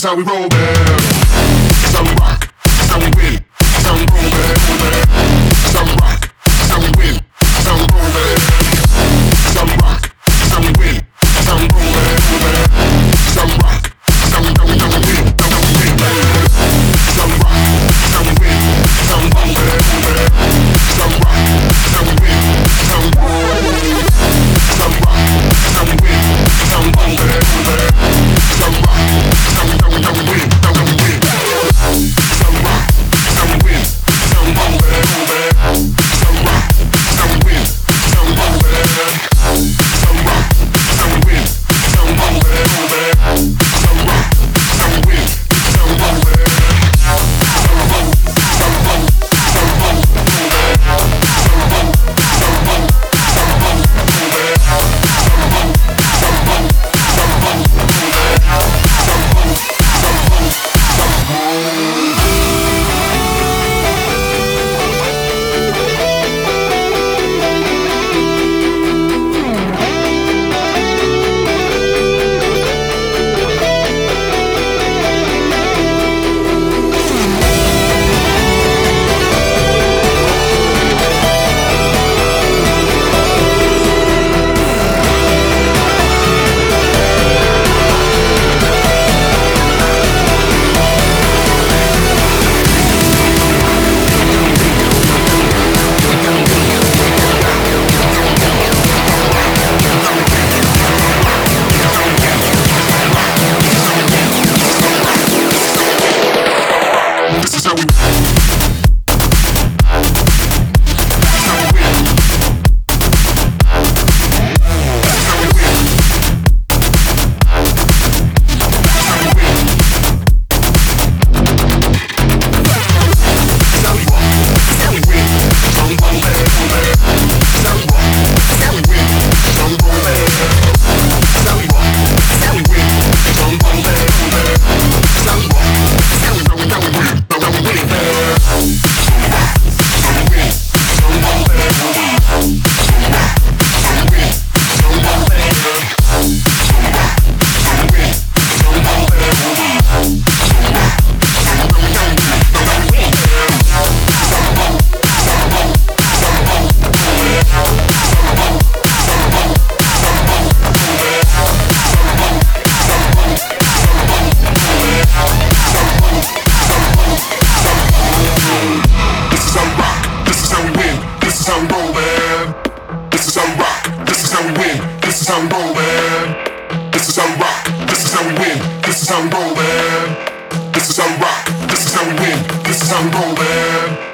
how we roll, man. This is how we rock. This is how we win. This is how we roll, man. This is how we rock. This is how we win. This is how we roll, man. This is how we rock. This is how we win. This is how we roll, man. This is how we rock. This is how we win. This is how we win, man. This is how we rock. This is how we win. This is how we roll, man. This is how we rock. This is how we win. This is how we roll. This is how we rock. This is how we win. This is how we roll, man. This is how we rock. This is how we win. This is how we win. This is how we rock. This is how we rock. This is how we win. This is how we roll, man. This is how we rock. This is how we win. This is how we roll, man. This is how we rock. This is how we win. This is how we roll, man. This is how we rock. This is how we win. This is how we roll, man. This is how we roll, man. This is how we rock. This is how we win. This is how we roll, man. This is how we rock. This is how we win. This is how we roll, man.